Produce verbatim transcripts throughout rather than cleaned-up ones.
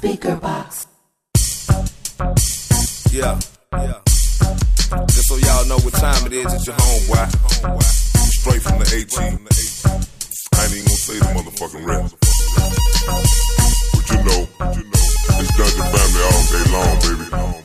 speaker box. Yeah, yeah. Just so y'all know what time it is, it's your homeboy. Straight from the AT. I ain't even gonna say the motherfucking rest. But you know, it's Dungeon Family all day long, baby.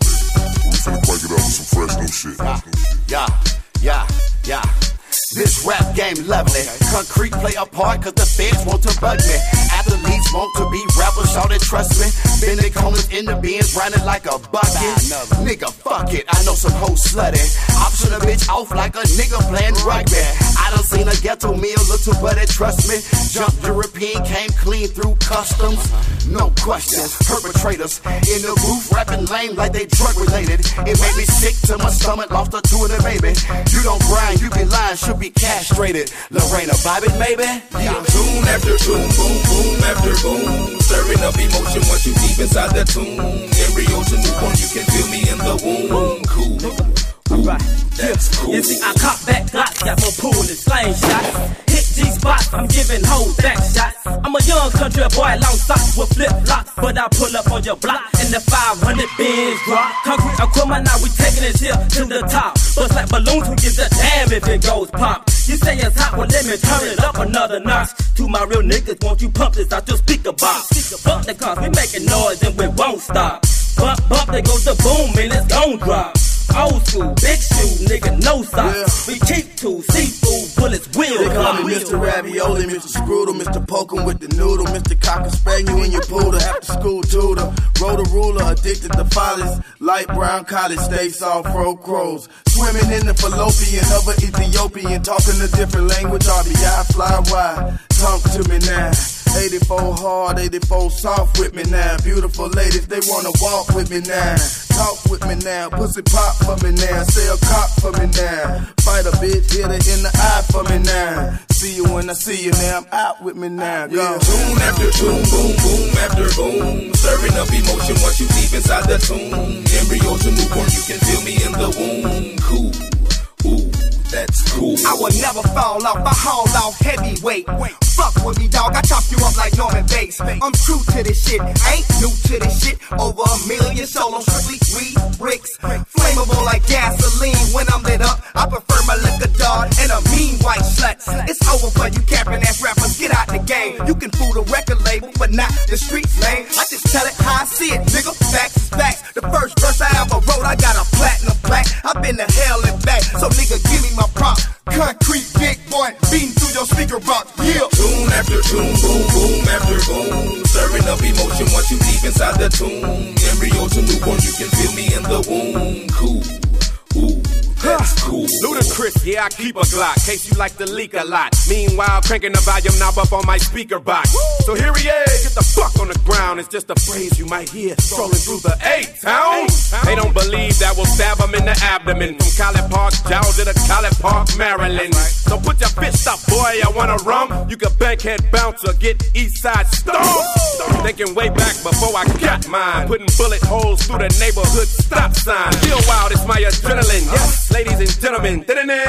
We finna crank it up with some fresh new shit. Yeah, yeah, yeah. This rap game lovely. Concrete play a part cause the feds want to bug me. Athletes want to be rappers, shout it, trust me. Bending corners in the bins, running like a bucket. Nigga, fuck it, I know some hoes slutty. Option a bitch off like a nigga playing rugby. I done seen a ghetto meal look to buddy, trust me. Jump European, came clean through customs. No questions, perpetrators in the booth rapping lame like they drug related. It made me sick to my stomach, lost a two in the baby. You don't grind, you be lying, should be castrated. Lorena Bobbitt, maybe? Yeah. Tune after tune, boom, boom after boom. Stirring up emotion once you deep inside the tune. Embryo to newborn, you can feel me in the womb. Cool. Ooh, right. That's cool. You see, I caught back Glocks, got more pool and slang shots. Hit G-spots, I'm giving hoes back shots. I'm a young country boy, long socks with flip-flops. But I pull up on your block and the five hundred bins drop. Concrete equipment, now we taking this here to the top. Bust like balloons, who gives a damn if it goes pop. You say it's hot, well let me turn it up another notch. To my real niggas, won't you pump this out your speaker box? Bump the cars, we making noise and we won't stop. Bump, bump, there goes the boom and it's gon' drop. Old school, big shoe, nigga, no socks. Yeah. We keep two seafood bullets, wheel. They call me Mister Ravioli, Mister Scroodle, Mister Pokem with the noodle, Mister Cocker Spaniel in your poodle, after school tutor. Roll the ruler, addicted to follies. Light brown college, stay soft, fro crows. Swimming in the fallopian of an Ethiopian, talking a different language, R B I, fly wide. Talk to me now. eighty-four hard, eighty-four soft with me now. Beautiful ladies, they wanna walk with me now. Talk with me now, pussy pop for me now. Sell cop for me now. Fight a bitch, hit her in the eye for me now. See you when I see you now, I'm out with me now. Go. Yeah. Tune after tune, boom, boom after boom. Stirring up emotion once you deep inside the tune. Embryo to newborn, you can feel me in the womb. Cool, ooh, that's cool. I will never fall off, I haul off heavyweight. Fuck with me, dog, I chop you up like Norman Bates. I'm true to this shit, ain't new to this shit. Over a million sold on strictly weed bricks. Flammable like gasoline when I'm lit up. I prefer my liquor dog and a mean white slut. It's over for you capping ass rappers, get out the game. You can fool the record label, but not the streets, lame. I just tell it how I see it, nigga, facts is facts. The first verse I ever wrote, I got a platinum plaque. I've been to hell and back, so nigga, give me my prop. Concrete big boy, beating through your speaker box, yeah. Tune after tune, boom, boom after boom. Stirring up emotion once you deep inside the tune. Embryo to newborn, you can feel me in the womb. Cool, ooh, that's cool. Ludacris, yeah, I keep a Glock, case you like to leak a lot. Meanwhile, cranking the volume knob up on my speaker box. So here he is, get the fuck on the ground. It's just a phrase you might hear strolling through the A-town. They don't believe that we'll stab them in the abdomen. From College Park, Georgia to College Park, Maryland. So put your fist up, boy, I want a rum. You can bankhead bounce or get east side stoned. Thinking way back before I got mine. Putting bullet holes through the neighborhood stop sign. Feel wild, it's my adrenaline. Yes, ladies and gentlemen.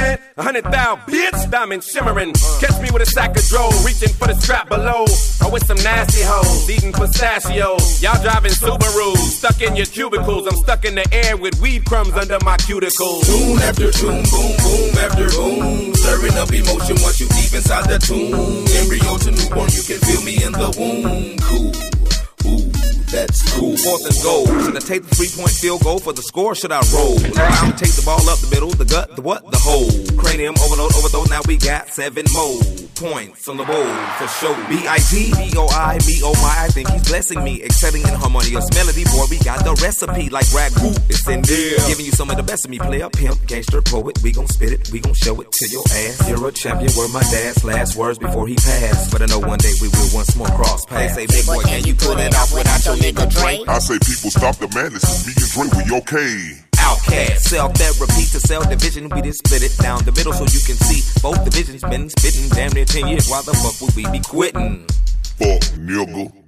A hundred thou bitch, diamond shimmering. Catch me with a sack of dro, reaching for the strap below. Or with some nasty hoes, eating pistachios. Y'all driving Subarus, stuck in your cubicles. I'm stuck in the air with weed crumbs under my cuticles. Tune after tune, boom, boom after boom. Stirring up emotion once you deep inside the tune. Embryo to newborn, you can feel me in the womb. Cool, ooh, that's cool. Fourth and goal. Should I take the three-point field goal for the score? Should I roll? I'll take the ball up the middle, the gut, the what, the hole. Cranium, overload, overthrow. Now we got seven more points on the board for show. B I G B O I, me oh my, I think he's blessing me. Excelling in harmonious melody, boy, we got the recipe like ragu. It's in there, giving you some of the best of me. Player, pimp, gangster, poet. We gon' spit it, we gon' show it to your ass. You're a champion, were my dad's last words before he passed. But I know one day we will once more cross paths. They say, big boy, can you pull it off without your nigga Dre? I say people stop the madness, it's me and Dre, we okay. Outcast, self-therapy to self-division. We just split it down the middle so you can see both divisions been spitting damn near ten years. Why the fuck would we be quitting? Fuck, nigga.